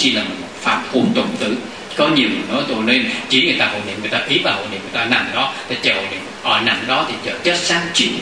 chi là mình phạm phu tùng tử. Có nhiều người nói tôi nên chỉ người ta hộ niệm, người ta ý vào hộ niệm, người ta nằm đó, người ta chờ hộ niệm, nằm đó thì chờ chết sáng chuyện.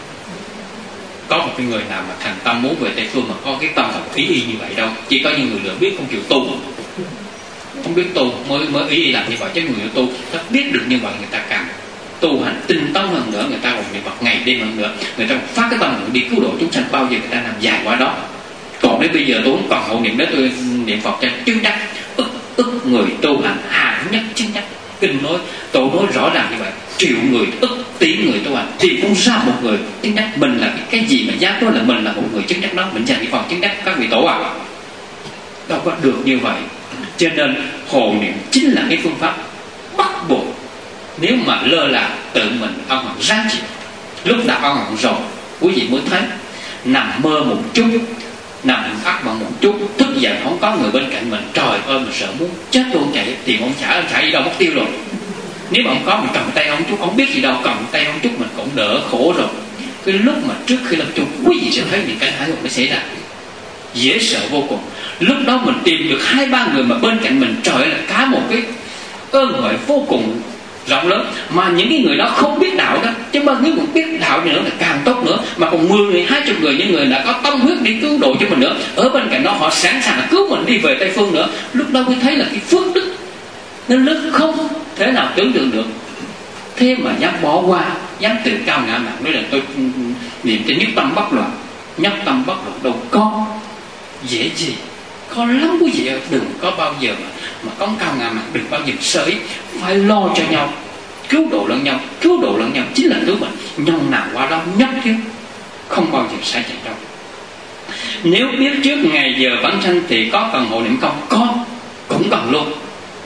Có một cái người nào mà thành tâm muốn về Tây Phương mà có cái tâm thật ý y như vậy đâu. Chỉ có những người lừa biết không chịu tu, không biết tu mới ý làm như vậy. Chứ người tu ta biết được như vậy, người ta càng tu hành tinh tấn hơn nữa, người ta còn niệm Phật ngày đêm hơn nữa, người ta phát cái tâm nguyện đi cứu độ chúng sanh, bao giờ người ta nằm dài qua đó. Còn đến bây giờ tôi không còn hộ niệm đó, tôi niệm Phật cho chứng đắc. Ức người tu hành hạng nhất chứng đắc. Kinh nói, tổ nói rõ ràng như vậy. Triệu người, ức tỷ người tu hành thì cũng ra một người chứng đắc. Mình là cái gì mà dám nói là mình là một người chứng đắc đó? Mình dành cái Phật chứng đắc các vị tổ à? Đâu có được như vậy. Cho nên hộ niệm chính là cái phương pháp bắt buộc. Nếu mà lơ là tự mình ông hẳn ráng chịu. Lúc nào ông hẳn rồi quý vị mới thấy nằm mơ một chút, nằm ác mộng một chút, thức dậy không có người bên cạnh mình, trời ơi mình sợ muốn chết luôn, chạy tiền ông trả gì đâu mất tiêu rồi. Nếu mà ông có mình cầm tay ông chút, ông biết gì đâu, cầm tay ông chút mình cũng đỡ khổ rồi. Cái lúc mà trước khi lâm chung quý vị sẽ thấy những cái hãi hùng nó xảy ra, dễ sợ vô cùng. Lúc đó mình tìm được 2-3 người mà bên cạnh mình, trời ơi là cả một cái ơn huệ vô cùng rộng lớn. Mà những cái người đó không biết đạo đó, chứ mà nếu còn biết đạo nữa là càng tốt nữa. Mà còn 10 người, 20 người, những người đã có tâm huyết đi cứu độ cho mình nữa, ở bên cạnh đó họ sẵn sàng cứu mình đi về Tây Phương nữa. Lúc đó mới thấy là cái phước đức nó lớn không thế nào tưởng tượng được. Thế mà dám bỏ qua, dám tự cao ngạo mạn nói là tôi niệm cho nhất tâm bất loạn. Nhất tâm bất loạn đâu có dễ gì, khó lắm quý vị ơi. Đừng có bao giờ mà cống cao ngạo mạn, đừng bao giờ sợ ý. Phải lo cho nhau, cứu độ lẫn nhau. Cứu độ lẫn nhau chính là cứu mình. Nhân nào qua đó nhất thiết, không bao giờ sai chạy đâu. Nếu biết trước ngày giờ vãng sanh thì có cần hộ niệm không? Có, cũng cần luôn,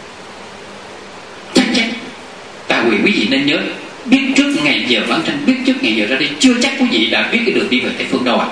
chắc chắn. Tại vì quý vị nên nhớ, biết trước ngày giờ vãng sanh, biết trước ngày giờ ra đi, chưa chắc quý vị đã biết cái đường đi về Tây Phương đâu ạ.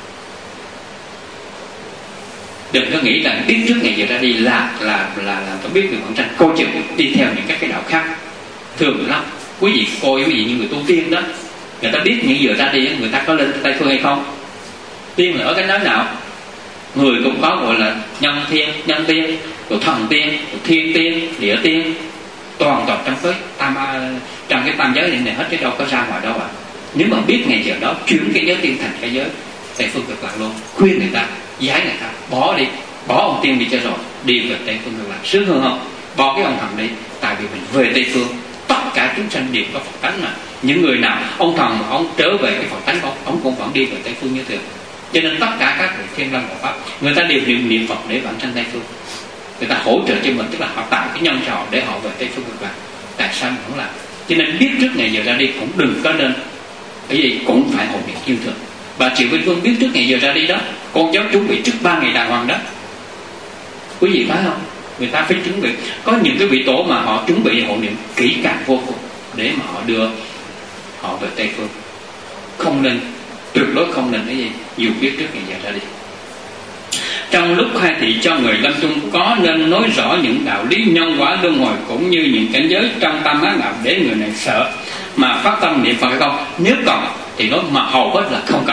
Đừng có nghĩ rằng biết trước ngày giờ ra đi là tôi biết đường vãng sanh. Coi chừng đi theo những cái đạo khác thường lắm. Quý vị coi, quý vị như người tu tiên đó, người ta biết những giờ ra đi, người ta có lên Tây Phương hay không? Tiên là ở cái nói nào? Người cũng có gọi là nhân tiên, rồi thần tiên, rồi thiên tiên, địa tiên, toàn trong cái tam giới này hết, chứ đâu có ra ngoài đâu ạ. Nếu mà biết ngày giờ đó chuyển cái giới tiên thành cái giới Tây Phương cực lạc luôn. Khuyên người ta, giải người ta bỏ đi, bỏ ông tiên đi cho rồi, đi về Tây Phương cực lạc sướng hơn không? Bỏ cái ông thần đi. Tại vì mình về Tây Phương, tất cả chúng sanh đều có Phật tánh mà. Những người nào ông thần mà ông trở về cái Phật tánh, ông cũng vẫn đi về Tây Phương như thường. Cho nên tất cả các vị thiên lâm hộ pháp, người ta đều niệm Phật để vãng sanh Tây Phương. Người ta hỗ trợ cho mình, tức là họ tạo cái nhân trò để họ về Tây Phương cực lạc. Tại sao mình không làm? Cho nên biết trước ngày giờ ra đi cũng đừng có nên cái gì cũng phải hộ niệm như thường. Bà Triệu Vinh Vương biết trước ngày giờ ra đi đó, con cháu chuẩn bị trước 3 ngày đàng hoàng đó. Quý vị phải không? Người ta phải chuẩn bị. Có những cái vị tổ mà họ chuẩn bị hộ niệm kỹ càng vô cùng để mà họ đưa họ về Tây Phương. Không nên, tuyệt đối không nên cái gì dù biết trước ngày giờ ra đi. Trong lúc khai thị cho người lâm chung, có nên nói rõ những đạo lý nhân quả luân hồi cũng như những cảnh giới trong tam ác đạo để người này sợ mà phát tâm niệm Phật hay không? Nếu cần thì nói, mà hầu hết là không cần.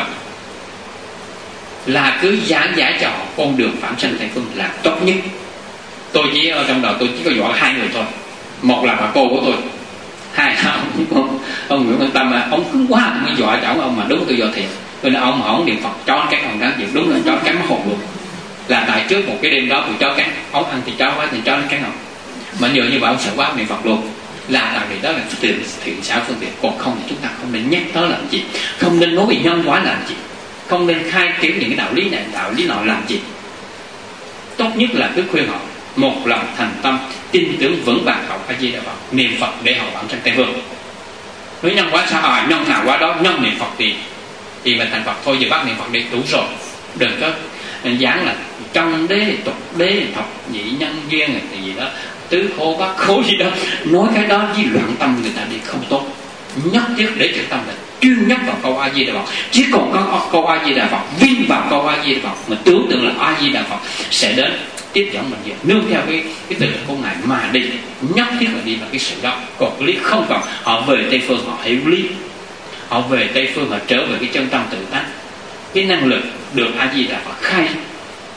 Là cứ giảng giải cho họ con đường vãng sanh Tây Phương là tốt nhất. Tôi chỉ ở trong đầu tôi chỉ có dọa 2 người thôi. Một là bà cô của tôi, 2 là ông Nguyễn Văn Tâm. Ông cứng quá mới dọa cháu ông, mà đúng tôi dọa thiệt. Nên là ông mà ông niệm Phật chó cái ông đáng chịu, đúng là chó cắn nó hồn luôn. Là tại trước một cái đêm đó tụi chó cắn, ông ăn thì chó quá thì chó nó cắn ông. Mà nhờ như vậy ông sợ quá niệm Phật luôn. Là tại vì đó là thiện xảo phương tiện. Còn không thì chúng ta không nên nhắc đó làm gì, không nên nói về nhân quả làm gì, không nên khai triển những cái đạo lý này đạo lý nọ làm gì. Tốt nhất là cứ khuyên họ một lòng thành tâm tin tưởng vững vàng học A Di Đà Phật, niệm Phật để họ vãng sanh Tây Phương. Nói nhân quả sao? Nhân nào quá đó, nhân niệm Phật thì mình thành Phật thôi, giờ bắt niệm Phật đi đủ rồi. Đừng có giảng là trong đế tục đế thập nhị nhân duyên này thì gì đó, tứ khổ bát khổ gì đó. Nói cái đó với loạn tâm người ta đi không tốt. Nhất thiết để trực tâm là chuyên nhất vào câu A Di Đà Phật. Chỉ còn có câu A Di Đà Phật, vin vào câu A Di Đà Phật, mình tưởng tượng là A Di Đà Phật sẽ đến tiếp dẫn mình về, nương theo cái từ lực của ngài mà đi. Nhất thiết là đi vào cái sự đó. Còn cái lý không còn, họ về Tây Phương họ hiểu lý, họ về Tây Phương họ trở về cái chân tâm tự tánh, cái năng lực được A Di Đà Phật khai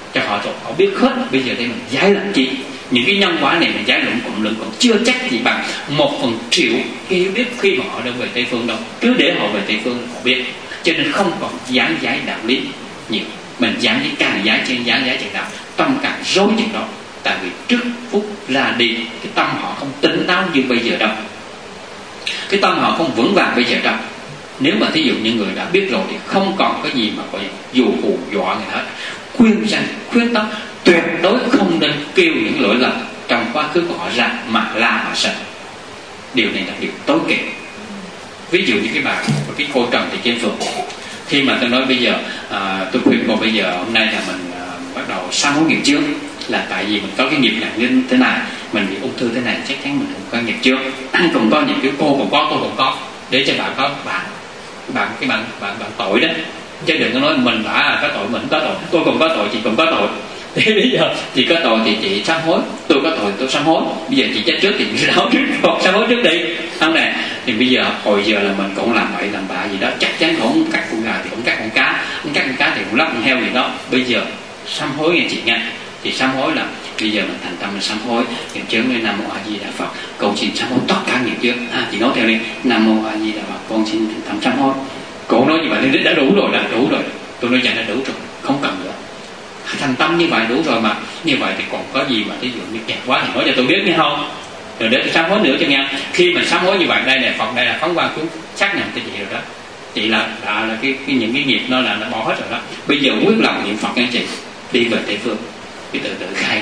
cho họ rồi, họ biết hết. Bây giờ đây mình giải làm chi? Những cái nhân quả này mình giải luận còn chưa chắc gì bằng 1/1000 cái hiểu biết khi mà họ đã về Tây Phương đâu. Cứ để họ về Tây Phương họ biết. Cho nên không còn giảng giải đạo lý nhiều, mình giảng chỉ càng giải trên giảng giải chừng nào tâm càng rối chừng đó. Tại vì trước phút ra đi cái tâm họ không tỉnh táo như bây giờ đâu, cái tâm họ không vững vàng bây giờ đâu. Nếu mà thí dụ những người đã biết rồi thì không còn cái gì mà gọi dù hù dọa người hết. Khuyên răn khuyên tâm tuyệt đối không nên kêu những lỗi lầm trong quá khứ của họ ra mà la mà sợ. Điều này là điều tối kỵ. Ví dụ như cái bà cái cô Trần Thị Kim Phượng, khi mà tôi nói bây giờ tôi khuyên cô bây giờ hôm nay là mình bắt đầu sám hối nghiệp trước, là tại vì mình có cái nghiệp nặng như thế này, mình bị ung thư thế này, chắc chắn mình cũng có nghiệp trước. Còn có những cái cô còn có, tôi còn có, để cho bạn có bạn tội đó, chứ đừng có nói mình đã có tội, mình có tội, tôi còn có tội, chị còn có tội. Thế bây giờ chị có tội thì chị sám hối, tôi có tội tôi sám hối. Bây giờ chị chết trước thì chị sám hối trước đi, không nè. Thì bây giờ hồi giờ là mình cũng làm bậy làm bạ gì đó, chắc chắn không cắt con gà thì cũng cắt con cá, không cắt con cá thì cũng lắp con heo gì đó. Bây giờ sám hối nghe chị nghe, thì sám hối là bây giờ mình thành tâm mình sám hối, niệm chướng lên Nam Mô A Di Đà Phật, cầu xin sám hối tất cả nghiệp trước. Chị nói theo đi, Nam Mô A Di Đà Phật, con xin thành tâm sám hối. Cô nói như vậy đã đủ rồi, đã đủ rồi. Tôi nói rằng đã đủ rồi, không cần nữa. Thành tâm như vậy đủ rồi mà. Như vậy thì còn có gì mà ví dụ như kẹt quá thì nói cho tôi biết nghe không, rồi để tôi sám hối nữa cho nghe. Khi mà sám hối như vậy, đây là Phật, đây là phóng quang xuống xác nhận cho chị rồi đó. Chị là những cái nghiệp nó là nó bỏ hết rồi đó. Bây giờ quyết lòng niệm Phật nha chị, đi về Tây Phương, cái từ từ khai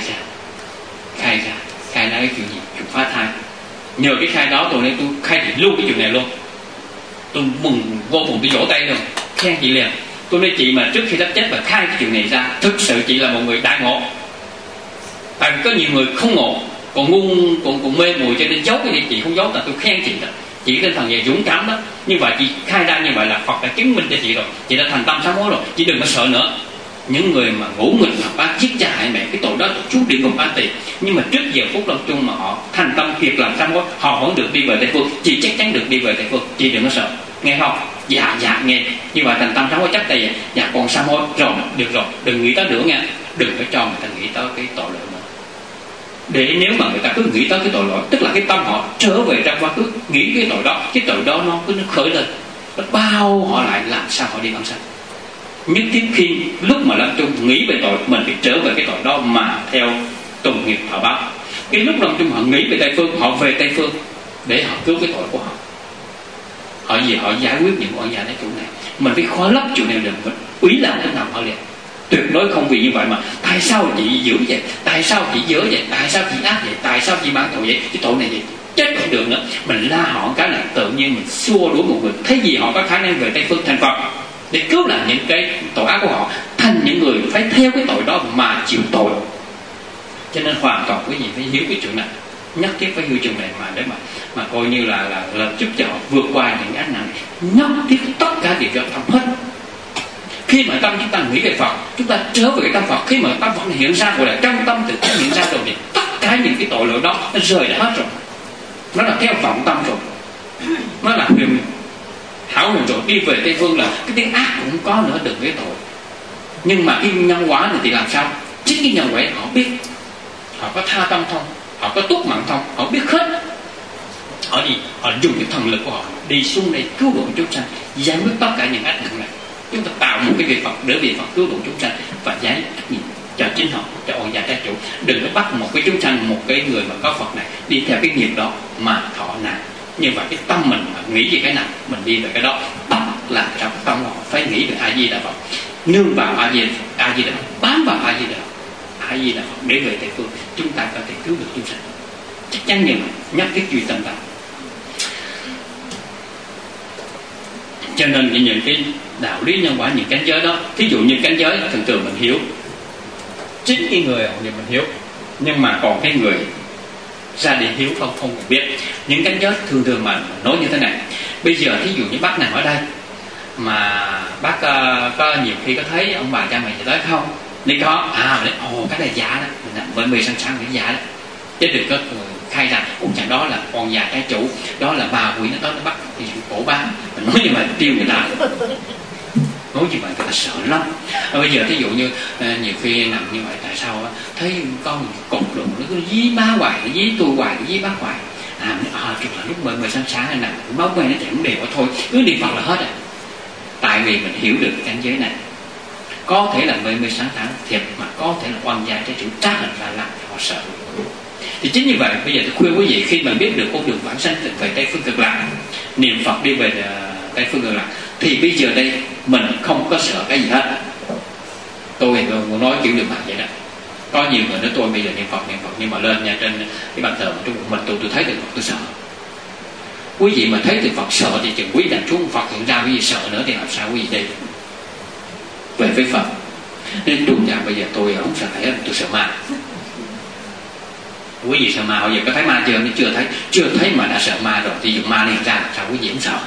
ra cái chuyện gì, chuyện phá thai. Nhờ cái khai đó tôi khai chị luôn cái chuyện này luôn. Tôi mừng vô cùng, tôi vỗ tay luôn, khen chị liền. Tôi nói chị mà trước khi sắp chết mà khai cái chuyện này ra, thực sự chị là một người đại ngộ. Tại vì có nhiều người không ngộ, còn ngu, còn mê muội cho nên giấu cái gì. Chị không giấu, là tôi khen chị đó. Chị tinh thần về dũng cảm đó. Như vậy chị khai ra như vậy là Phật đã chứng minh cho chị rồi. Chị đã thành tâm sám hối rồi, chị đừng có sợ nữa. Những người mà ngủ nghịch hoặc bác giết cha hại mẹ, cái tội đó xuống địa ngục an tỳ. Nhưng mà trước giờ phút lâm chung mà họ thành tâm thiệt làm sám hối, họ vẫn được đi về Tây Phương. Chị chắc chắn được đi về Tây Phương, chị đừng có sợ, nghe không? Dạ nghe. Nhưng mà thành tâm sám hối chắc tay dạ con sám hối rồi, được rồi, đừng nghĩ tới nữa nha. Đừng có cho người ta nghĩ tới cái tội lỗi nữa. Để nếu mà người ta cứ nghĩ tới cái tội lỗi, tức là cái tâm họ trở về trong quá khứ, nghĩ cái tội đó nó cứ khởi lên, nó bao họ lại, làm sao họ đi bằng sanh. Nhất thiết khi lúc mà lâm chung nghĩ về tội, mình phải trở về cái tội đó mà theo tùng nghiệp họ báo. Cái lúc lâm chung họ nghĩ về Tây Phương, họ về Tây Phương để họ cứu cái tội của họ. Họ giải quyết những quan giaในchỗ này. Mình phải khóa lấp chỗ này, đừng mình úy làm cái nào họ liền. Tuyệt đối không vì như vậy mà tại sao chị dữ vậy, tại sao chị dở vậy, tại sao chị ác vậy, tại sao chị mang tội vậy, cái tội này vậy, chết không được nữa. Mình la họ cái là tự nhiên mình xua đuổi một người, thấy gì họ có khả năng về Tây Phương thành Phật để cứu lại những cái tội ác của họ, thành những người phải theo cái tội đó mà chịu tội. Cho nên hoàn toàn quý vị phải hiểu cái chuyện này, nhất thiết phải hiểu chuyện này mà để mà coi như là giúp cho họ vượt qua những ác nạn. Nhất thiết tất cả đều do tâm hết. Khi mà tâm chúng ta nghĩ về Phật, chúng ta trở về cái tâm Phật. Khi mà tâm Phật hiện ra rồi là trong tâm tự hiện ra rồi thì tất cả những cái tội lỗi đó nó rời đã hết rồi. Nó là theo vọng tâm rồi, nó là huyền hảo huyền rồi. Đi về Tây Phương là cái tiếng ác cũng có nữa, đừng cái tội. Nhưng mà cái nhân quả này thì làm sao? Chính cái nhân quả họ biết, họ có tha tâm thông, họ có túc mạng thông, họ biết hết. Họ dùng cái thần lực của họ đi xuống đây cứu độ chúng sanh, giải quyết tất cả những ác nạn này. Chúng ta tạo một cái vị Phật để vị Phật cứu độ chúng sanh và giải trách nhiệm cho chính họ, cho ông già trái chủ. Đừng có bắt một cái chúng sanh, một cái người mà có Phật này đi theo cái nghiệp đó mà thọ nạn. Nhưng mà cái tâm mình mà nghĩ về cái nào, mình đi về cái đó. Bắt làm sao tâm họ phải nghĩ về A Di Đà Phật, nương vào A Di Đà Phật, bám vào A Di Đà Phật để về Tây Phương, chúng ta có thể cứu được chúng sanh. Chắc chắn như vậy, nhất thiết duy tâm ta. Cho nên những cái đạo lý nhân quả, những cảnh giới đó, thí dụ như cảnh giới thường thường mình hiểu, chính cái người thì mình hiểu, nhưng mà còn cái người ra đi hiểu không biết. Những cảnh giới thường thường mà nói như thế này. Bây giờ thí dụ như bác nào ở đây mà bác có nhiều khi có thấy ông bà cha mẹ gì tới không? Nếu có, cái này giả đó, bởi vì sẵn cái giả đó, chứ đừng có khai ra chẳng đó là con già trái chủ, đó là bà quỷ nó tới nó bắt thì cổ bán. Mình nói như vậy tiêu người ta. nói như vậy người ta sợ lắm. Bây giờ thí dụ như nhiều khi nằm như vậy, tại sao thấy con cục đụng nó cứ dí má hoài, nó dí tôi hoài, nó dí bác hoài. Kiểu là lúc mới sáng này nè, máu quay nó chạy cũng đều thôi, cứ niệm Phật là hết rồi. Tại vì mình hiểu được cái cảnh giới này, có thể là mê sáng tháng thiệt, mà có thể là oan gia cái chữ trá hình ra làm họ sợ. Thì chính như vậy, bây giờ tôi khuyên quý vị khi mà biết được con đường vãng sanh về Tây Phương Cực Lạc, niệm Phật đi về Tây Phương Cực Lạc, thì bây giờ đây mình không có sợ cái gì hết. Tôi muốn nói kiểu đường mặt vậy đó. Có nhiều người nói tôi bây giờ niệm Phật, nhưng mà lên nha, trên cái bàn thờ trong mình tôi thấy được Phật tôi sợ. Quý vị mà thấy được Phật sợ thì chừng quý đặt xuống Phật hiện ra quý vị sợ nữa thì làm sao quý vị đi về với Phật. Nên đúng ra bây giờ tôi không sợ hãi, tôi sợ ma. Quý vị sợ ma hồi giờ có thấy ma chưa? Nếu chưa thấy mà đã sợ ma rồi thì dùng ma hiện ra làm sao quý vị không sợ.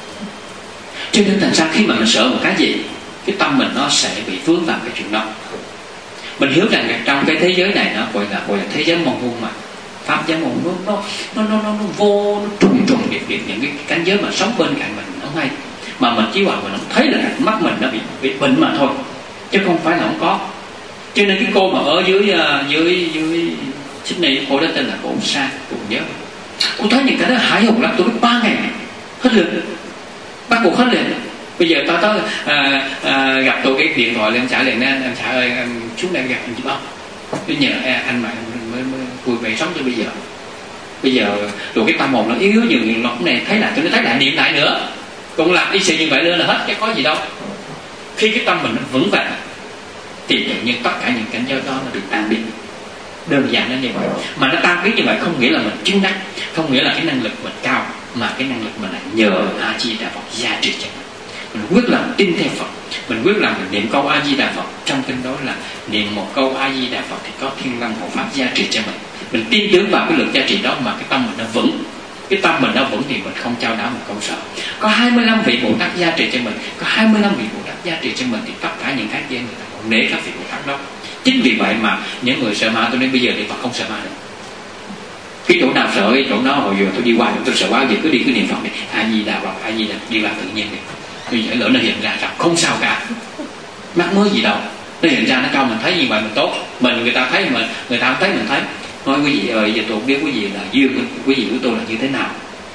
Cho nên thành ra khi mà mình sợ một cái gì, cái tâm mình nó sẽ bị vướng vào cái chuyện đó. Mình hiểu rằng trong cái thế giới này nó gọi là thế giới mông lung mà pháp giới mông lung, nó vô, nó trùng điệp những cái cảnh giới mà sống bên cạnh mình không hay, mà mình chỉ vào mình không thấy là mắt mình nó bị bệnh mà thôi, chứ không phải là không có. Cho nên cái cô mà ở dưới Sydney, cô đó tên là cô Sa, cô nhớ, cô thấy những cái đó hãi hùng lắm. Tôi biết 3 ngày hết lượt, bắt buộc hết liền. Bây giờ tôi tới gặp tôi cái điện thoại lên, anh xã liền, anh xã ơi em xuống đây gặp anh giúp ông, tôi nhờ anh mà mới vui vẻ sống cho bây giờ rồi cái tâm hồn nó yếu dừng nó này thấy lại, tôi nó thấy lại niệm lại nữa, cũng làm y sự như vậy nữa là hết, chứ có gì đâu. Khi cái tâm mình nó vững vàng thì tự nhiên tất cả những cảnh giới đó nó được tan biến. Đơn giản nó như vậy. Mà nó tan biến như vậy không nghĩa là mình chứng đắc, không nghĩa là cái năng lực mình cao, mà cái năng lực mình là nhờ A Di Đà Phật gia trì cho mình quyết lòng tin theo Phật, mình quyết lòng mình niệm câu A Di Đà Phật. Trong kinh đó là niệm một câu A Di Đà Phật thì có thiên long hộ pháp gia trì cho mình tin tưởng vào cái lực gia trì đó mà cái tâm mình nó vững. Cái tâm mình nó vững thì mình không chao đảo, mình không sợ. Có 25 vị Bồ Tát gia trì cho mình, có 25 vị Bồ Tát gia trì cho mình thì tất cả những cái người ta cũng nể các vị Bồ Tát đó. Chính vì vậy mà những người sợ ma, tôi nên bây giờ thì Phật không sợ ma được. Cái chỗ nào sợ cái chỗ đó, hồi giờ tôi đi qua tôi sợ quá, giờ cứ niệm Phật đi, A Di Đà Phật, A Di Đà đi vào tự nhiên đi. Bây giờ lỡ nó hiện ra sao không sao cả, mắc mới gì đâu, nó hiện ra nó cho mình thấy như vậy mình tốt, người ta thấy mình, người ta không thấy mình thấy. Nói quý vị ơi, giờ tôi không biết quý vị là duyên quý vị của tôi là như thế nào.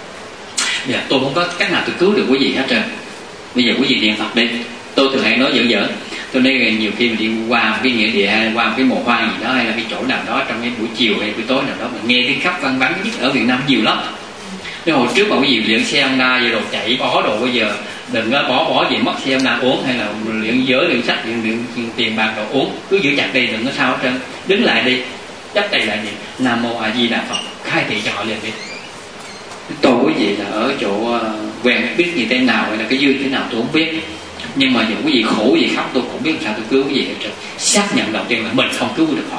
Giờ tôi không có cách nào tôi cứu được quý vị hết trơn. Bây giờ quý vị niệm Phật đi. Tôi thường hay nói dở. Tôi nói nhiều khi mình đi qua một cái nghĩa địa, qua một cái mồ hoa gì đó, hay là cái chỗ nào đó trong cái buổi chiều hay buổi tối nào đó, mình nghe tiếng khóc vang vắng nhất ở Việt Nam nhiều lắm. Cái hồi trước mà quý vị luyện xe Honda vậy rồi chạy bỏ đồ, bây giờ đừng có bỏ gì mất xe Honda uống, hay là luyện giới, luyện sách, luyện tiền bạc đồ uống, cứ giữ chặt đi, đừng có sao hết trơn. Đứng lại đi, chắp tay lại gì, Nam Mô A Di Đà Phật, khai thị cho họ liền đi. Tôi quý vị là ở chỗ quen biết như thế nào, hay là cái duyên thế nào tôi không biết, nhưng mà dù quý vị khổ gì khóc tôi cũng biết làm sao tôi cứu quý vị hết trơn. Xác nhận đầu tiên là mình không cứu được họ,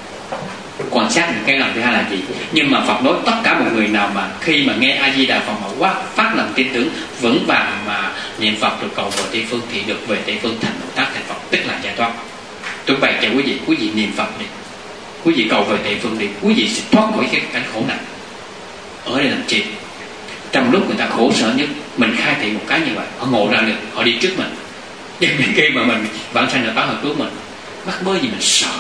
còn xác nhận cái lần thứ hai là gì? Nhưng mà Phật nói tất cả một người nào mà khi mà nghe A Di Đà Phật mà phát lòng tin tưởng vững vàng mà niệm Phật được cầu về Tây Phương thì được về Tây Phương thành Bồ Tát thành Phật, tức là giải thoát. Tôi bày cho quý vị niệm Phật đi, quý vị cầu về Tây Phương đi, quý vị sẽ thoát khỏi cái cảnh khổ này. Ở đây làm chi? Trong lúc người ta khổ sở nhất, mình khai thị một cái như vậy, họ ngộ ra liền, họ đi trước mình. Nhưng khi mà mình bản thân là báo họ cứu mình, mắc mơ gì mình sợ.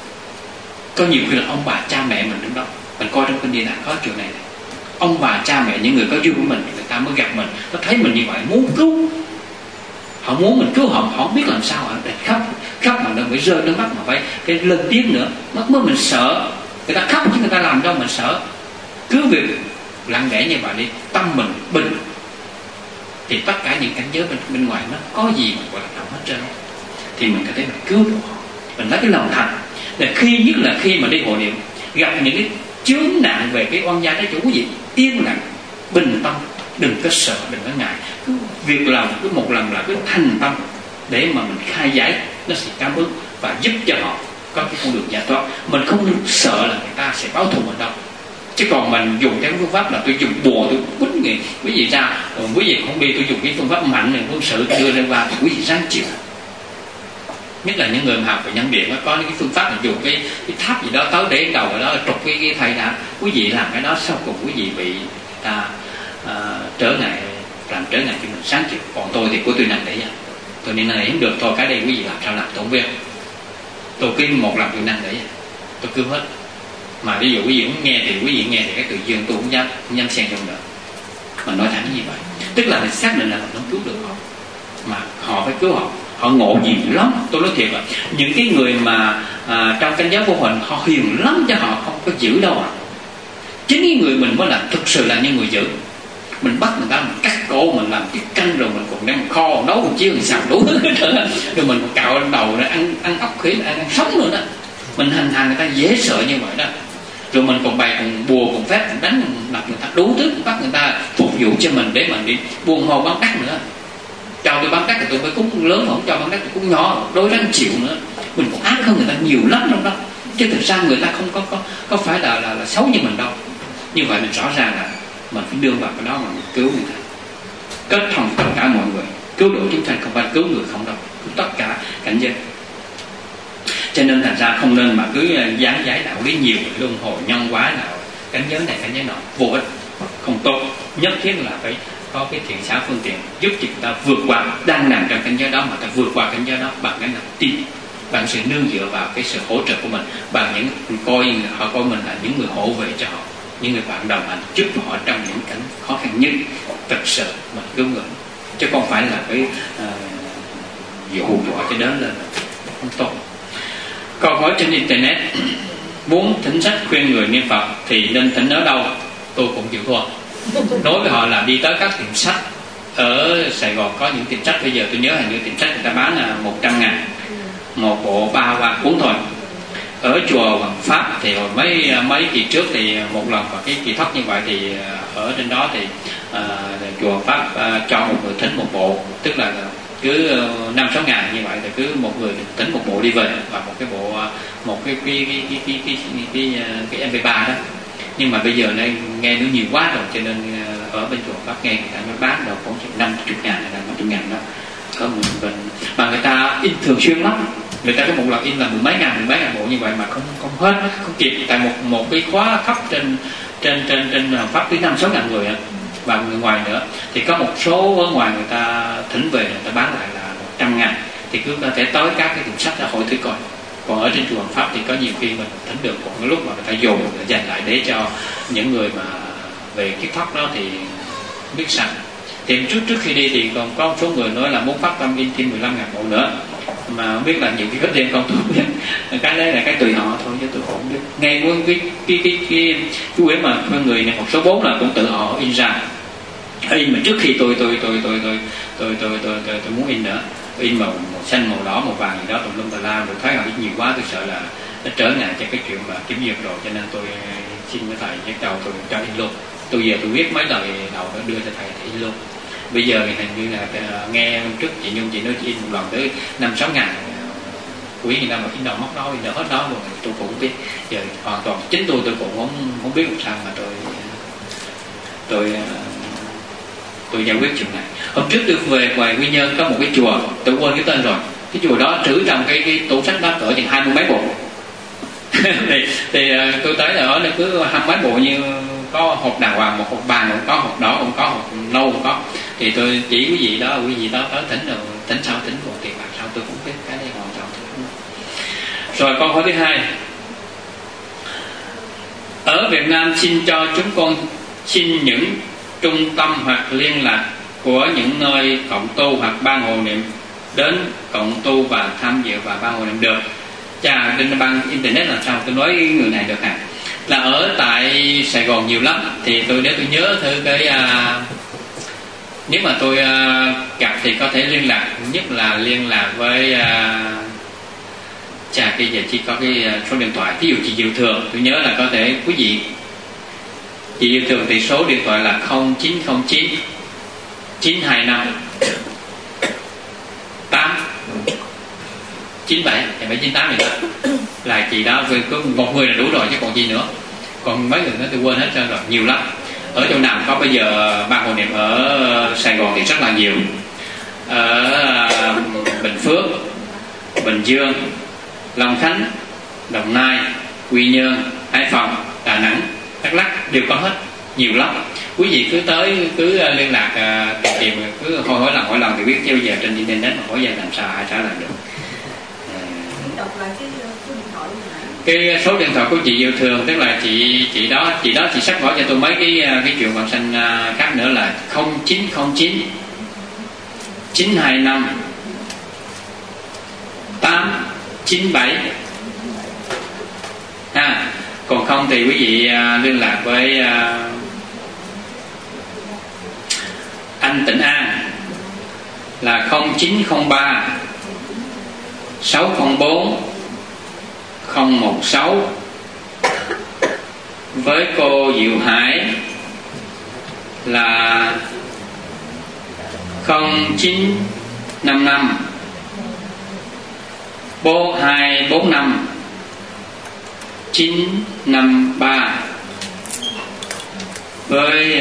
Có nhiều khi là ông bà cha mẹ mình đứng đó, mình coi trong kinh Địa Tạng có trường này, ông bà cha mẹ những người có duyên của mình, người ta mới gặp mình, nó thấy mình như vậy muốn cứu, họ muốn mình cứu họ không biết làm sao, họ khóc mà nó phải rơi nước mắt, mà phải cái lên tiếng nữa, mắc mơ mình sợ. Người ta khóc chứ người ta làm đâu mình sợ. Cứ việc lặng lẽ như vậy đi, tâm mình bình thì tất cả những cảnh giới bên ngoài nó có gì mà gọi là động hết trơn, thì mình có thể mình cứu được họ. Mình lấy cái lòng thành là nhất là khi mà đi hộ niệm gặp những cái chướng nạn về cái oan gia đó, chủ gì yên lặng bình tâm, đừng có sợ, đừng có ngại, cứ việc làm cứ một lần là cứ thành tâm để mà mình khai giải, nó sẽ cảm ứng và giúp cho họ có cái con đường giải thoát. Mình không sợ là người ta sẽ báo thù mình đâu. Chứ còn mình dùng cái phương pháp là tôi dùng bùa, tôi quýnh người quý vị ra, quý vị không đi, tôi dùng cái phương pháp mạnh này, phương sự đưa ra qua thì quý vị ráng chịu. Nhất là những người mà học về nhân điện, có những cái phương pháp là dùng cái tháp gì đó tới để đầu ở đó trục cái thầy đã, quý vị làm cái đó sau cùng quý vị bị trở ngại, làm trở ngại cho mình sáng chịu. Còn tôi thì của tôi nằm để vậy, tôi niệm năng này không được thôi, cái đây quý vị làm sao làm tôi không biết. Tôi cứ một lần tôi năng để tôi cứu hết. Mà ví dụ quý vị muốn nghe thì quý vị nghe thì cái tự dương tôi cũng dám xen trong nữa. Mà nói thẳng như vậy, tức là mình xác định là mình không cứu được họ, mà họ phải cứu họ. Họ ngộ nhiều lắm, tôi nói thiệt là những cái người mà trong Chánh Giáo Vô Hình họ hiền lắm chứ họ không có giữ đâu à. Chính cái người mình mới là thực sự là những người giữ. Mình bắt người ta, mình cắt cổ, mình làm tiết canh, rồi mình còn đem kho nấu còn chiên xào đủ thứ hết trơn á, rồi mình còn cạo lên đầu rồi ăn ốc khỉ, ăn sống nữa đó. Mình hành người ta dễ sợ như vậy đó. Rồi mình còn bày, còn bùa, còn phép, còn đánh, còn đập người ta đủ thứ, bắt người ta phục vụ cho mình để mình đi buôn hồ bán đắt nữa. Cho tôi bán đắt thì tôi mới cúng lớn, mà không cho bán đắt thì cúng nhỏ, đối rắn chịu nữa. Mình còn ác hơn người ta nhiều lắm trong đó. Chứ thực ra người ta không có phải là xấu như mình đâu. Như vậy mình rõ ràng là mình phải đưa vào cái đó mà mình cứu người ta, kết thông tất cả mọi người, cứu độ chúng sanh, không phải cứu người không đâu, cứu tất cả cảnh giới. Cho nên thành ra không nên mà cứ giảng giải đạo lý nhiều, luân hồi nhân quả nào cảnh giới này cảnh giới nọ, vô ích, không tốt. Nhất thiết là phải có cái thiện xá phương tiện giúp cho người ta vượt qua, đang nằm trong cảnh giới đó mà ta vượt qua cảnh giới đó bằng cái niềm tin, bằng sự nương dựa vào cái sự hỗ trợ của mình, bằng những họ coi mình là những người hộ vệ cho họ, những người bạn đồng hành giúp họ trong những cảnh khó khăn nhất. Thật sự mình cứu người, chứ không phải là cái dụ dọa cho đến lên không tốt. Câu hỏi trên internet: muốn thỉnh sách khuyên người niệm Phật thì nên thỉnh ở đâu? Tôi cũng chịu thua. Nói với họ là đi tới các tiệm sách ở Sài Gòn, có những tiệm sách bây giờ tôi nhớ hình như tiệm sách người ta bán là 100.000 một bộ 3 hoặc 4 thôi. Ở chùa Hoàng Pháp thì hồi mấy kỳ trước thì một lần vào cái kỳ thất như vậy thì ở trên đó thì chùa Hoàng Pháp cho một người thỉnh một bộ, tức là cứ 5-6 ngàn như vậy thì cứ một người thỉnh một bộ đi về, và một cái bộ một cái MP3 đó. Nhưng mà bây giờ này nghe nó nhiều quá rồi, cho nên ở bên chùa Pháp nghe người ta mới bán đâu khoảng 50.000 hay là 50.000 đó. Có một bên mà người ta in thường xuyên lắm, người ta có một lần in là mười mấy ngàn bộ như vậy mà không hết, không kịp. Tại một cái khóa khắp trên Pháp tới 5-6 ngàn người và người ngoài nữa, thì có một số ở ngoài người ta thỉnh về người ta bán lại là 100.000, thì cứ có thể tới các cái tiệm sách để hỏi thử coi. Còn ở trên chùa Pháp thì có nhiều khi mình thỉnh được, còn cái lúc mà người ta dồn người ta dành lại để cho những người mà về kiết thất đó thì biết sao. Thì trước khi đi thì còn có một số người nói là muốn phát tâm in thêm 15.000 bộ nữa, mà không biết là nhiều khi có thêm không tôi không biết. Cái đấy là cái tùy họ thôi chứ tôi không biết. Nghe cái quyển mà người này một số 4 là cũng tự họ in ra. In mà trước khi tôi muốn in nữa, in màu xanh, màu đỏ, màu vàng gì đó tùm lum tà la, tôi thấy họ ít nhiều quá, tôi sợ là nó trở ngại cho cái chuyện mà kiểm duyệt rồi, cho nên tôi xin với thầy nhắc đầu tôi cho in luôn. Tôi về tôi viết mấy lời đầu đó đưa cho thầy in luôn. Bây giờ thì hình như là nghe trước chị Nhung chị nói chị in một lần tới 5-6 ngàn quý gì đâu mà in đâu mất đó, in đâu hết đó rồi, tôi cũng không biết. Giờ hoàn toàn chính tôi cũng không biết làm sao mà tôi giải quyết chuyện này. Hôm trước tôi về ngoài Quy Nhơn có một cái chùa, tôi quên cái tên rồi. Cái chùa đó trữ trong cái tủ sách đó cỡ chừng 20 mấy bộ. thì tôi tới là ở đây cứ 20 mấy bộ, như có hộp đàng hoàng, một hộp vàng, cũng có hộp đỏ, cũng có hộp nâu, cũng có. Thì tôi chỉ quý vị đó tới thỉnh rồi, thỉnh sao thỉnh còn tiền bạc sao tôi cũng biết, cái này hoàn toàn không. Rồi câu hỏi thứ hai: ở Việt Nam xin cho chúng con xin những trung tâm hoặc liên lạc của những nơi cộng tu hoặc ban hộ niệm đến cộng tu và tham dự và ban hộ niệm được. Chà, trên ban internet làm sao tôi nói người này được hả? Là ở tại Sài Gòn nhiều lắm. Thì để tôi nhớ thử cái nếu mà tôi gặp thì có thể liên lạc, nhất là liên lạc với bây giờ chỉ có cái số điện thoại. Ví dụ chị Diệu Thường, tôi nhớ là có thể quý vị chị Diệu Thường thì số điện thoại là 0909 925 97 798 này đó. Là chị đó, có một người là đủ rồi chứ còn gì nữa. Còn mấy người nữa tôi quên hết trơn rồi, nhiều lắm. Ở chỗ nào có bây giờ ban hộ niệm ở Sài Gòn thì rất là nhiều. Ở Bình Phước, Bình Dương, Long Khánh, Đồng Nai, Quy Nhơn, Hải Phòng, Đà Nẵng, Đắk Lắk đều có hết. nhiều lắm. Quý vị cứ tới cứ liên lạc tìm cứ hỏi lần thì biết, chứ bây giờ trên internet mà hỏi giờ làm sao ai trả lời được. Cái số điện thoại của chị Diệu Thường, tức là chị đó chị sắp hỏi cho tôi mấy cái chuyện bạn sanh khác nữa là 0909 925 897 ha. Còn không thì quý vị liên lạc với anh Tịnh An là 0903 604 016, với cô Diệu Hải là 0955 245 953, với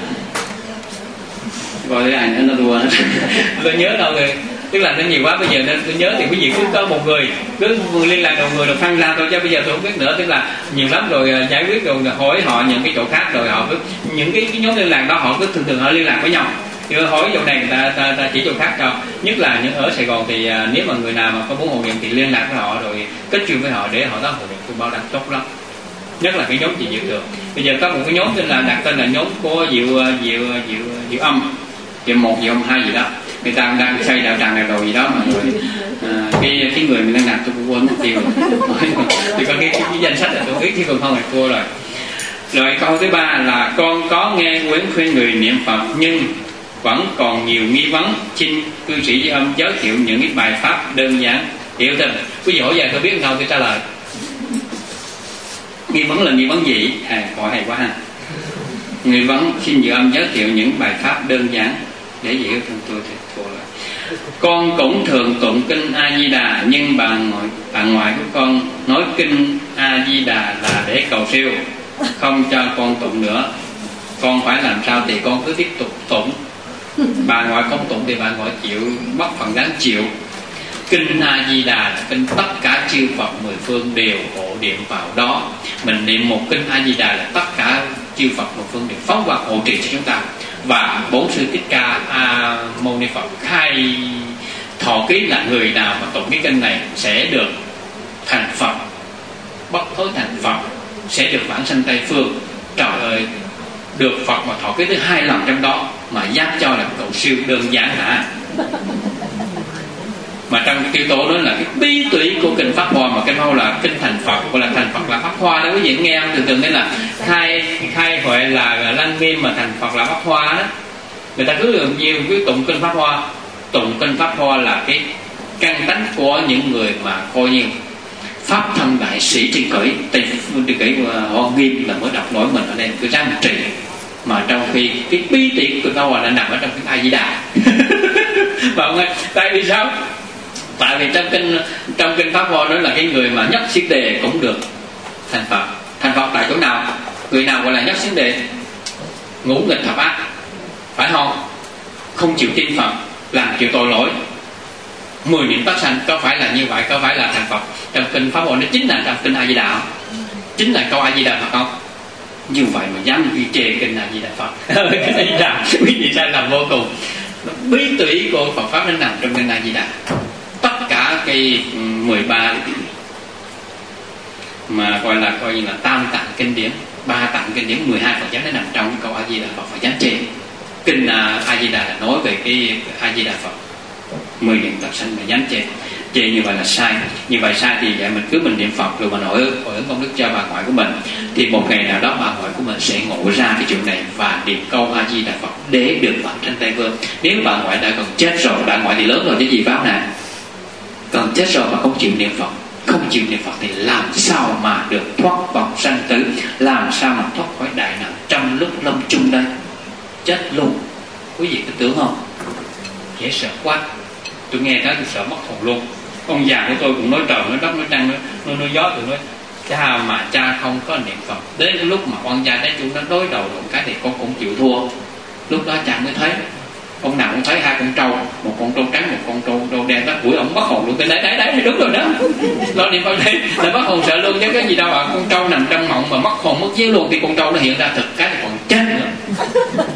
gọi anh nó đùa tôi nhớ đâu rồi, tức là nó nhiều quá bây giờ nên tôi nhớ thì quý vị cứ có một người cứ liên lạc đầu người được phân ra thôi, chứ bây giờ tôi không biết nữa, tức là nhiều lắm rồi giải quyết rồi hỏi họ những cái chỗ khác, rồi họ cứ những cái nhóm liên lạc đó họ cứ thường họ liên lạc với nhau, thì hỏi chỗ này người ta chỉ chỗ khác cho. Nhất là những ở Sài Gòn thì nếu mà người nào mà có muốn hộ niệm thì liên lạc với họ rồi kết chuyên với họ để họ đó hộ niệm, tôi bảo đảm tốt lắm. Nhất là cái nhóm chị Diệu Thường. Bây giờ có một cái nhóm tên là đặt tên là nhóm của Diệu Âm, Diệu 1, Diệu Âm 2 gì đó. Người ta đang xây đạo tràng này rồi gì đó mà rồi cái người mình đang làm tôi cũng quên mất tiêu thì có cái danh sách là tôi biết, chứ còn không thì thua rồi. Rồi câu thứ 3 là con có nghe Quyến khuyên người niệm Phật nhưng vẫn còn nhiều nghi vấn, xin cư sĩ Diệu Âm giới thiệu những cái bài pháp đơn giản hiểu tình. Quý vị hỏi về tôi biết không tôi trả lời. Nghi vấn là nghi vấn gì? Hỏi hay quá ha. Nghi vấn xin Diệu Âm giới thiệu những bài pháp đơn giản để hiểu thân tôi thì thua rồi. Con cũng thường tụng kinh A Di Đà, nhưng bạn ngoại của con nói kinh A Di Đà là để cầu siêu, không cho con tụng nữa. Con phải làm sao thì con cứ tiếp tục tụng. Bà ngoại không tụng thì bà ngoại chịu mất phần gánh chịu. Kinh A Di Đà là kinh tất cả chư Phật mười phương đều hộ niệm vào đó. Mình niệm một kinh A Di Đà là tất cả chư Phật mười phương đều phóng vật hộ trì cho chúng ta. Và Bổn Sư Thích Ca Mâu Ni Phật khai thọ ký là người nào mà tụng cái kinh này sẽ được thành Phật, bất thối thành Phật, sẽ được vãng sanh Tây Phương. Trời ơi, được Phật mà thọ ký tới 2 lần trong đó mà dám cho là cầu siêu đơn giản hả? Mà trong tiêu tố đó là cái bí tủy của kinh Pháp Hoa, mà kinh Pháp Hoa là kinh thành Phật, gọi là thành Phật là Pháp Hoa đó. Quý vị nghe không? Thường đấy là khai huệ là Lăng Nghiêm, mà thành Phật là Pháp Hoa đó. Người ta cứ nhiều cái tụng kinh Pháp Hoa. Tụng kinh Pháp Hoa là cái căn tánh của những người mà coi như pháp thân đại sĩ trên cõi Tây Phương Hoa Nghiêm là mới đọc nổi mình ở đây cứ răng trì. Mà trong khi cái bí tỉ của nó là nằm ở trong cái A Di Đà. Và tại vì sao? Tại vì trong kinh Pháp Hoa đó là cái người mà nhất xích đề cũng được thành Phật. Thành Phật tại chỗ nào? Người nào gọi là nhất xích đề? Ngũ nghịch thập ác, phải không? Không chịu tin Phật, làm chịu tội lỗi, 10 niệm tác sanh, có phải là như vậy? Có phải là thành Phật? Trong kinh Pháp Hoa nó chính là trong kinh A Di Đà không? Chính là câu A Di Đà Phật không? Như vậy mà dám ghi chê kinh A Di Đà Phật. Kinh A Di Đà quý vị sai lầm vô cùng. Bí tủy của Phật pháp nó nằm trong kinh A Di Đà. Tất cả cái 13 mà gọi là coi như là tam tạng kinh điển, 3 tạng kinh điển, 12 Phật giáo nó nằm trong câu A Di Đà Phật. Phải dám chê kinh A Di Đà là nói về cái A Di Đà Phật 10 niệm tập sanh mà dám chê như vậy là sai. Như vậy sai thì vậy mình niệm Phật rồi mình hồi ứng công đức cho bà ngoại của mình, thì một ngày nào đó bà ngoại của mình sẽ ngộ ra cái chuyện này và niệm câu A Di Đà Phật để được vãng sanh Tây Phương. Nếu bà ngoại đã còn chết rồi, bà ngoại thì lớn rồi chứ gì báo nè, còn chết rồi mà không chịu niệm Phật, không chịu niệm Phật thì làm sao mà được thoát vòng sanh tử, làm sao mà thoát khỏi đại nạn trong lúc lâm chung đây? Chết luôn. Quý vị có tưởng không? Dễ sợ quá. Tôi nghe đó tôi sợ mất hồn luôn. Ông già của tôi cũng nói trời nói đất nói trăng nói gió, tôi nói cha mà cha không có niệm Phật, đến cái lúc mà con cha thấy chúng nó đối đầu một cái thì con cũng chịu thua. Lúc đó cha mới thấy, ông nào cũng thấy 2 con trâu, một con trâu trắng, một con trâu đen, đó buổi ông mất hồn luôn. Cái đấy thì đúng rồi đó. Lo niệm Phật đây là mất hồn sợ luôn chứ cái gì đâu ạ. Con trâu nằm trong mộng mà mất hồn mất vía luôn, thì con trâu nó hiện ra thực cái thì còn chết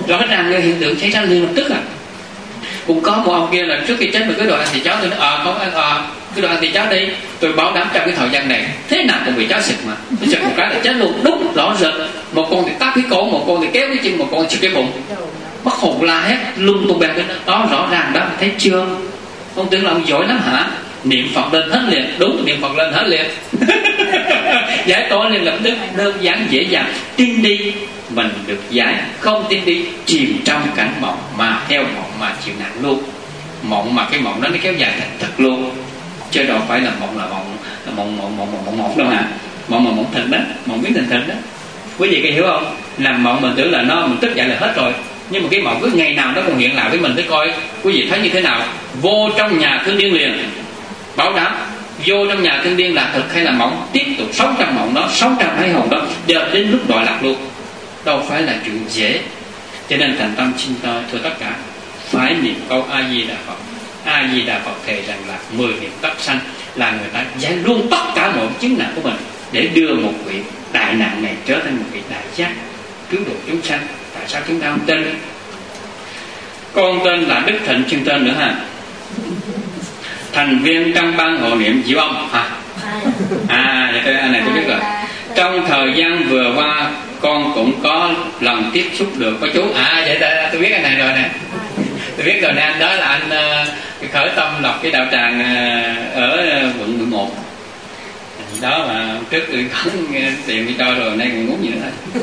Rõ ràng cái hiện tượng xảy ra liền lập tức à. Cũng có một ông kia là trước khi chết mà cứ đòi ăn thịt chó, tôi nói không ăn, cứ đòi ăn thịt chó đi, tôi bảo đảm trong cái thời gian này thế nào cũng bị chó sực mà, tôi sực một cái là chết luôn, đúng rõ rệt. Một con thì tát cái cổ, một con thì kéo cái chân, một con sực cái bụng, mất hồn la hét lung tung bèn cái đó rõ ràng đó, thấy chưa? Ông tưởng là ông giỏi lắm hả? Niệm Phật lên hết liền, đúng, niệm Phật lên hết liền. Giải tỏa liền lập tức, đơn giản dễ dàng. Tin đi mình được giải, không tin đi chìm trong cảnh mộng, mà theo mộng mà chịu nặng luôn. Mộng mà cái mộng đó nó kéo dài thành thật luôn, chứ đâu phải là mộng mộng đâu hả? Mộng mà mộng thật đó, mộng biến thành thật đó. Quý vị có hiểu không? Làm mộng mình tưởng là nó mình tức giận là hết rồi, nhưng mà cái mộng cứ ngày nào nó còn hiện lại với mình. Để coi quý vị thấy như thế nào. Vô trong nhà thương điên liền, bảo đảm vô trong nhà thương điên là thực hay là mộng, tiếp tục sống trong mộng đó, sống trong hai hồn đó, giờ đến lúc đọa lạc luôn, đâu phải là chuyện dễ. Cho nên thành tâm xin tôi thưa tất cả phải niệm câu A Di Đà Phật. A Di Đà Phật thề rằng là 10 niệm tất sanh là người ta giải luôn tất cả mọi chứng nạn của mình, để đưa một vị đại nạn này trở thành một vị đại giác, cứu độ chúng sanh. Tại sao chúng ta không tin? Con tên là Đức Thịnh, xưng tên nữa ha. Thành viên trong ban hộ niệm Diệu Âm hả? Vậy anh này tôi biết rồi. Trong thời gian vừa qua con cũng có lần tiếp xúc được với chú. Vậy tôi biết anh này rồi nè. Tôi biết rồi nè, anh đó là anh khởi tâm lập cái đạo tràng ở quận 11 đó, mà trước tôi có tiền đi cho rồi, nay còn muốn gì nữa thôi.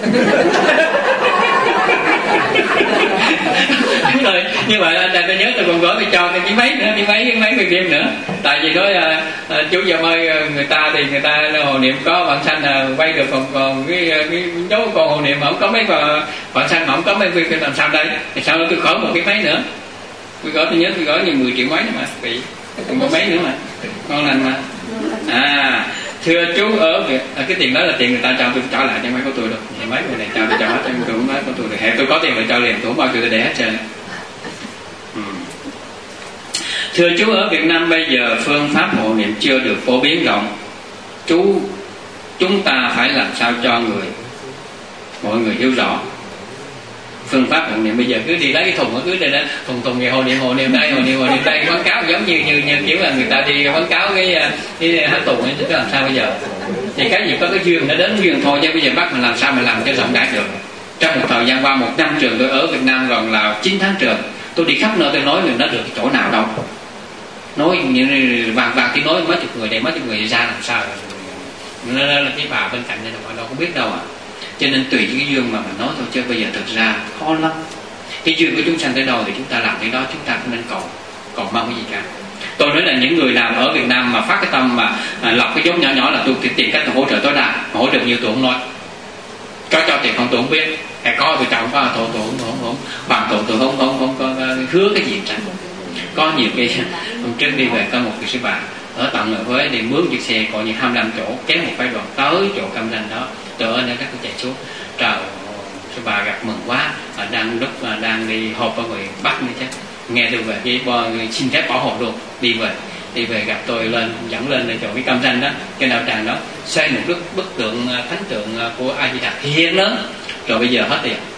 Đúng rồi, như vậy anh tôi nhớ tôi còn gửi tôi cho cái máy nữa, cái máy về đêm nữa. Tại vì nói chú giờ ơi, người ta thì người ta hộ niệm có vãng sanh là quay được, còn cái dấu con hộ niệm mà không có mấy vãng sanh mà không có mấy cái làm sao đây? Thì sao tôi khởi một cái máy nữa, tôi nhớ tôi gửi như 10 triệu mấy nữa mà bị còn có mấy nữa mà ngon lành mà. Thưa chú ở việc cái tiền đó là tiền người ta cho tôi trả lại cho mấy của tôi được, mấy người này cho tôi trả hết cho mấy của tôi được, hẹn tôi có tiền tôi cho liền, tôi không bao tôi để hết trơn. Thưa chú, ở Việt Nam bây giờ phương pháp hộ niệm chưa được phổ biến rộng, chúng ta phải làm sao cho mọi người hiểu rõ phương pháp hộ niệm. Bây giờ cứ đi lấy cái thùng, cứ đi đó thùng về hộ niệm đây, hộ niệm đây, quảng cáo giống như kiểu là người ta đi quảng cáo cái hát tùng ấy, chứ làm sao bây giờ? Thì cái gì có cái duyên nó đến duyên thôi, chứ bây giờ bắt mình làm sao mà làm cho rộng rãi được. Trong một thời gian qua 1 năm trường tôi ở Việt Nam gần là 9 tháng trường, tôi đi khắp nơi tôi nói mình nó được chỗ nào đâu, nói như vàng tiếng nói mấy chục người đây, mấy chục người ra làm sao nó là cái bà bên cạnh này đâu không biết đâu à. Cho nên tùy cái duyên mà mình nói thôi, chứ bây giờ thực ra khó lắm. Cái duyên của chúng sanh tới đâu thì chúng ta làm cái đó, chúng ta không nên còn mong cái gì cả. Tôi nói là những người làm ở Việt Nam mà phát cái tâm mà lọc cái giống nhỏ là tôi tìm cách hỗ trợ tối đa, hỗ trợ nhiều tôi không nói, có cho tiền không tôi không biết, hay có tôi chồng có tôi không bằng tôi không có hứa cái gì cả. Có nhiều cái hôm trước đi về có một cái sư bà ở tận ở Huế đi mướn chiếc xe coi như 25 chỗ, kéo một phái đoàn tới chỗ Cam Ranh đó, tôi ở nơi các tôi chạy xuống, trời, sư bà gặp mừng quá, đang đi họp ở người Bắc nữa chứ, nghe tôi về cái xin phép bỏ hộp luôn, đi về gặp tôi lên dẫn lên chỗ cái Cam Ranh đó, cái đạo tràng đó xây một bức tượng thánh tượng của A Di Đà hiện lớn, rồi bây giờ hết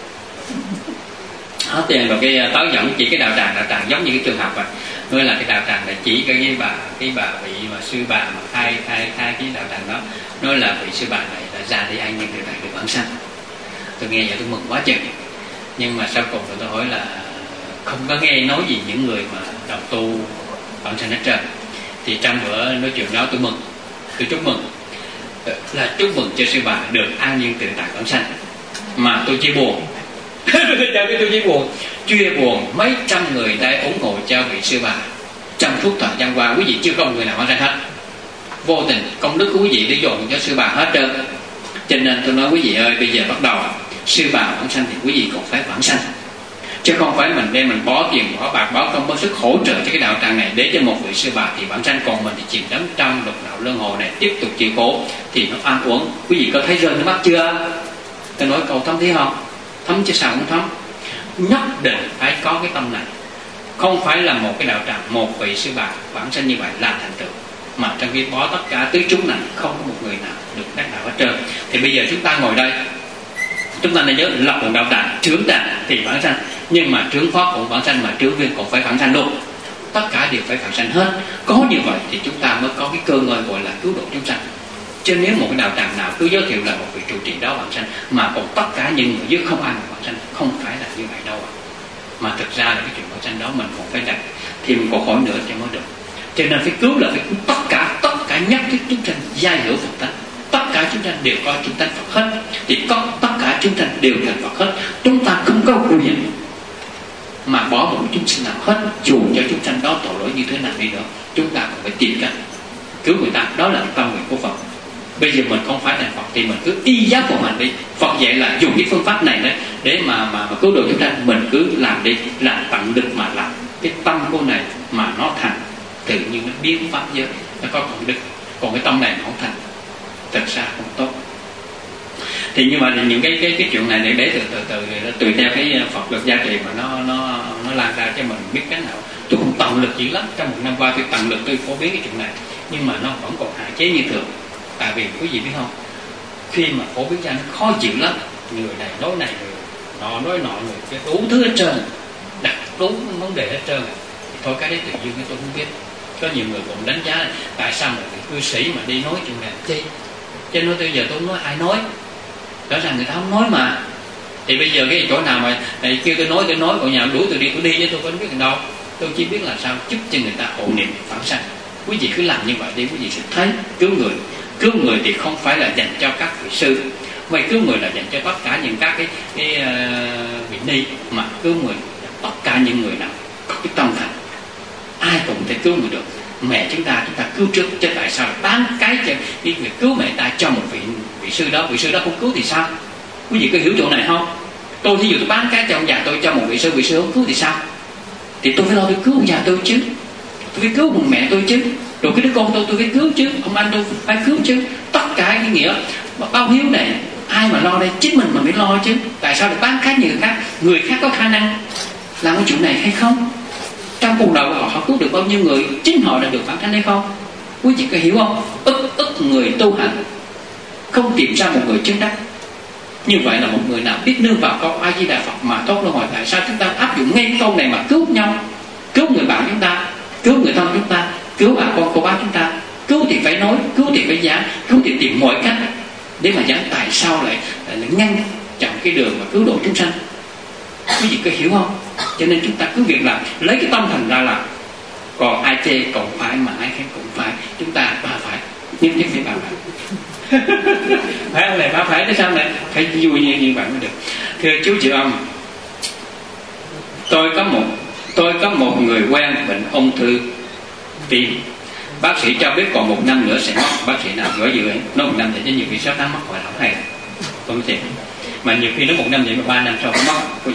tiền rồi cái tới dẫn chỉ cái đạo tràng giống như cái trường học vậy. Nói là cái đạo tràng là chỉ cái bà vị mà sư bà mà khai cái đạo tràng đó, nói là vị sư bà này đã ra đi ăn nhân từ này được vãng sanh. Tôi nghe vậy tôi mừng quá chừng, nhưng mà sau cùng tôi hỏi là không có nghe nói gì những người mà đầu tu vãng sanh hết trơn. Thì trong bữa nói chuyện đó tôi mừng, tôi chúc mừng là chúc mừng cho sư bà được an nhiên tự tại vãng sanh, mà tôi chỉ buồn chia buồn mấy trăm người đã ủng hộ cho vị sư bà trong suốt thời gian qua. Quý vị chưa có người nào vãng sanh hết, vô tình công đức của quý vị để dồn cho sư bà hết trơn. Cho nên tôi nói quý vị ơi, bây giờ bắt đầu sư bà vãng sanh thì quý vị còn phải vãng sanh, chứ không phải mình đem mình bỏ tiền bỏ bạc bỏ công bỏ sức hỗ trợ cho cái đạo tràng này để cho một vị sư bà thì vãng sanh, còn mình thì chìm đắm trong lục đạo luân hồi này tiếp tục chịu khổ thì nó an uổng. Quý vị có thấy rơi nước mắt chưa? Tôi nói câu thấm thí không? Thấm chứ sao không thấm. Nhất định phải có cái tâm này, không phải là một cái đạo tràng một vị sư bà vãng sanh như vậy là thành tựu, mà trong khi bỏ tất cả tứ chúng này không có một người nào được đắc đạo hết trơn. Thì bây giờ chúng ta ngồi đây, chúng ta nên nhớ lập một đạo tràng trưởng tràng thì vãng sanh, nhưng mà trưởng pháp cũng vãng sanh, mà trưởng viên cũng phải vãng sanh luôn. Tất cả đều phải vãng sanh hết. Có như vậy thì chúng ta mới có cái cơ ngơi gọi là cứu độ chúng sanh. Chứ nếu một cái đạo tràng nào cứ giới thiệu là một vị trụ trì đó vãng sanh, mà còn tất cả những người dưới không ai mà vãng sanh, không phải là như vậy đâu ạ. Mà thực ra là cái chuyện vãng sanh đó mình còn phải đặt thêm một câu hỏi nữa cho mới được. Cho nên phải cứu là phải cứu tất cả nhất thiết chúng sanh giai hữu Phật tánh. Tất cả chúng sanh đều có chúng sanh Phật hết, thì có tất cả chúng sanh đều thành Phật hết. Chúng ta không có quyền mà bỏ một chúng sinh nào hết, dù cho chúng sanh đó tội lỗi như thế nào đi nữa, chúng ta cũng phải tìm cách cứu người ta. Đó là tâm nguyện của Phật. Bây giờ mình không phải thành Phật thì mình cứ y giáo của mình đi. Phật dạy là dùng cái phương pháp này đấy để mà cứu độ chúng sanh, mình cứ làm đi, làm tận lực mà làm. Cái tâm của này mà nó thành, tự nhiên nó biến pháp giới, nó có tận đức. Còn cái tâm này nó không thành, thật ra không tốt. Thì nhưng mà những cái chuyện này để từ tùy theo cái Phật lực gia trì mà nó lan ra cho mình biết cái nào. Tôi cũng tận lực dữ lắm, trong một năm qua tôi tận lực tôi phổ biến cái chuyện này, nhưng mà nó vẫn còn hạn chế như thường. Tại vì quý vị biết không, khi mà phổ biến ra nó khó chịu lắm, người này, người nọ nói nọ, người kia đủ thứ hết trơn, đặt đúng vấn đề hết trơn. Thì thôi cái đấy tự nhiên tôi không biết. Có nhiều người cũng đánh giá tại sao mà cư sĩ mà đi nói chuyện này chi, cho nên bây giờ tôi không nói ai nói, rõ ràng người ta không nói mà. Thì bây giờ cái chỗ nào mà kêu tôi nói còn nhà đuổi tôi đi chứ tôi có biết gì đâu. Tôi chỉ biết là sao giúp cho người ta hộ niệm phản sanh. Quý vị cứ làm như vậy đi, quý vị sẽ thấy cứu người thì không phải là dành cho các vị sư, mà cứu người là dành cho tất cả những các cái vị ni, mà cứu người tất cả những người nào có cái tâm thành, ai cũng thể cứu người được. Mẹ chúng ta cứu trước, chứ tại sao bán cái cho cái việc cứu mẹ ta cho một vị sư đó không cứu thì sao? Quý vị có hiểu chỗ này không? Tôi thí dụ tôi bán cái cho ông già tôi cho một vị sư không cứu thì sao? Thì tôi phải lo tôi cứu ông già tôi chứ, tôi phải cứu một mẹ tôi chứ, rồi cái đứa con tôi phải cứu chứ, ông anh tôi phải cứu chứ. Tất cả cái nghĩa bao hiếu này ai mà lo đây? Chính mình mà mới lo chứ. Tại sao lại bán cái như người khác có khả năng làm cái chuyện này hay không? Trong cuộc đời của họ cứu được bao nhiêu người, chính họ đã được phản sanh hay không? Quý vị có hiểu không? Ức người tu hành không tìm ra một người chứng đắc. Như vậy là một người nào biết nương vào câu A Di Đà Phật mà tốt luôn rồi. Tại sao chúng ta áp dụng ngay câu này mà cứu nhau, cứu người bạn chúng ta, cứu người thân chúng ta, cứu bà con cô bác chúng ta? Cứu thì phải nói, cứu thì phải giảng, cứu thì tìm mọi cách để mà giảng. Tại sao lại ngăn chặn cái đường mà cứu độ chúng sanh? Quý vị có hiểu không? Cho nên chúng ta cứ việc là lấy cái tâm thành ra là còn ai chê cũng phải, mà ai khen cũng phải, chúng ta bà phải, nhất phải bà phải. Phải ông này bà phải, tại sao này phải vui như vậy mới được. Thưa chú chị ông, tôi có một người quen bệnh ung thư tim. Bác sĩ cho biết còn 1 năm nữa sẽ mất. Bác sĩ nào gửi dự nói 1 năm thì nhiều khi 6 tháng mất, gọi là không hay. Tôi nói thiệt, mà nhiều khi nó 1 năm vậy mà 3 năm sau không mất.